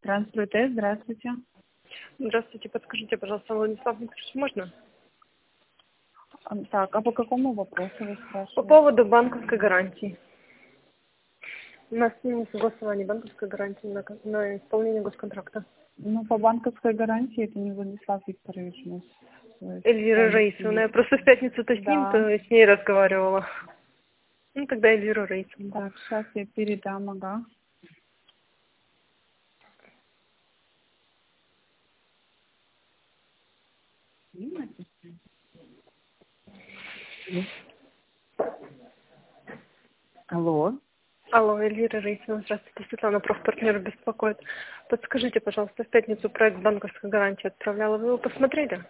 Здравствуйте, здравствуйте. Здравствуйте, подскажите, пожалуйста, Владислав Викторович, можно? Так, а по какому вопросу вы По спрашиваете? поводу банковской гарантии. У нас не согласование банковской гарантии на исполнение госконтракта. Ну, по банковской гарантии это не Владислав Викторович у нас. То есть Эльвира там Раисовна. Я сидит. просто в пятницу-то с ним, Да. то с ней разговаривала. Ну, тогда Эльвира Раисовна. Так, сейчас я передам, ага. Алло. Алло, Эльвира Раисовна, здравствуйте. Светлана, профпартнер беспокоит. Подскажите, пожалуйста, в пятницу проект банковской гарантии отправляла. Вы его посмотрели?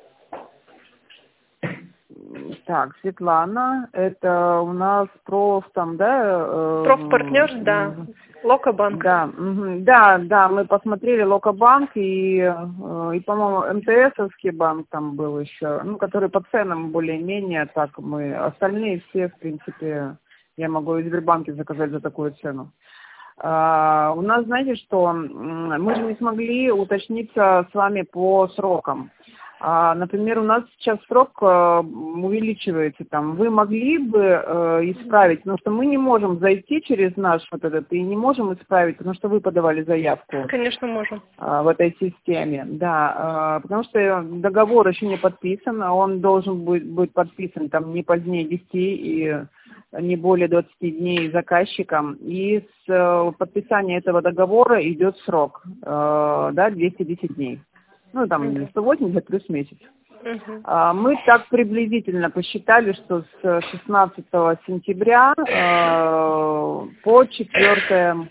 Так, Светлана, это у нас там, да? Профпартнер, да. Локобанк. Да, да, мы посмотрели Локобанк и по-моему, МТСовский банк там был еще, ну, который по ценам более-менее, так мы, остальные все, в принципе, я могу в Сбербанке заказать за такую цену. У нас, знаете что, мы же не смогли уточниться с вами по срокам. Например, у нас сейчас срок увеличивается там. Вы могли бы исправить, потому что мы не можем зайти через наш вот этот и не можем исправить, потому что вы подавали заявку. Конечно, можем. В этой системе, да, потому что договор еще не подписан, а он должен быть подписан там не позднее 10 и не более 20 дней заказчиком. И с подписания этого договора идет срок, да, 210 дней. Ну, там 180 плюс месяц. Мы так приблизительно посчитали, что с 16 сентября по 4,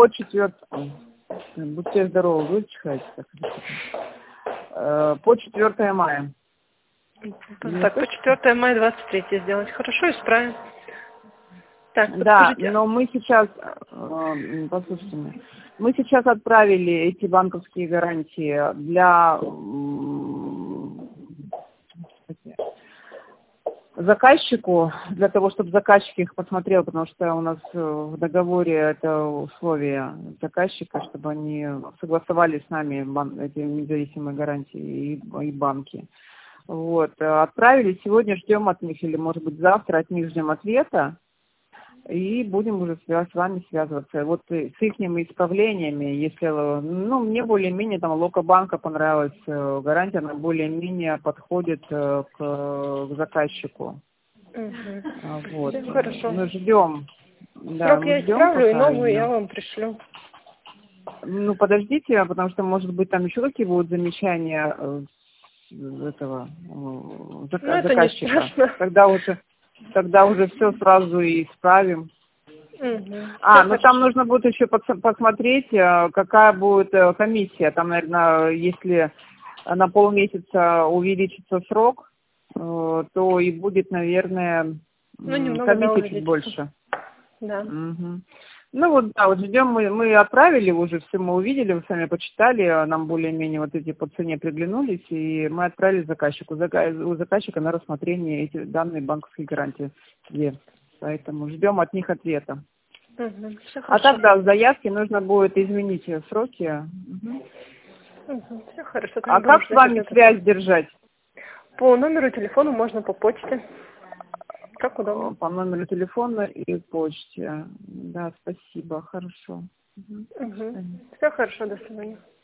будьте здоровы, вы чихаете так. По 4 мая. Так, по 4 мая 23 сделать. Хорошо, исправим. Так, да, подскажите. но мы сейчас, послушайте меня, мы сейчас отправили эти банковские гарантии для заказчику, для того, чтобы заказчик их посмотрел, потому что у нас в договоре это условие заказчика, чтобы они согласовали с нами эти независимые гарантии и банки. Вот, отправили, сегодня ждем от них, или может быть завтра от них ждем ответа. И будем уже с вами связываться. Вот с их исправлениями, если, ну, мне более-менее там Локобанка понравилась гарантия, она более-менее подходит к заказчику. Вот. Да, хорошо. Мы ждем. Да, Срок мы я ждем исправлю, и пока новую я ее. вам пришлю. Ну, подождите, потому что, может быть, там еще какие будут замечания этого это не заказчика. страшно. Тогда уже все сразу и исправим. Ну там нужно будет еще посмотреть, какая будет комиссия. Там, наверное, если на полмесяца увеличится срок, то и будет, наверное, немного, да, комиссия чуть увеличится. больше. Да. Ну вот, да, вот ждем, мы отправили уже, все мы увидели, вы сами почитали, нам более-менее вот эти по цене приглянулись, и мы отправили заказчику. У заказчика на рассмотрение эти данные банковской гарантии. Поэтому ждем от них ответа. Тогда в заявке нужно будет изменить сроки. Все хорошо. А как с вами связь держать? По номеру телефона можно по почте. Как удобно. По номеру телефона и почте. Да, спасибо, хорошо. Все хорошо, до свидания.